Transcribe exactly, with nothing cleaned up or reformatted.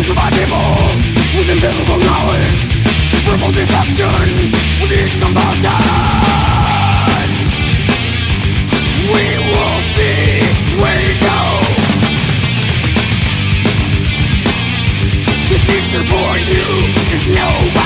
Survivable with invisible knowledge, verbal deception with each compulsion. We will see where you go. The future for you is nowhere.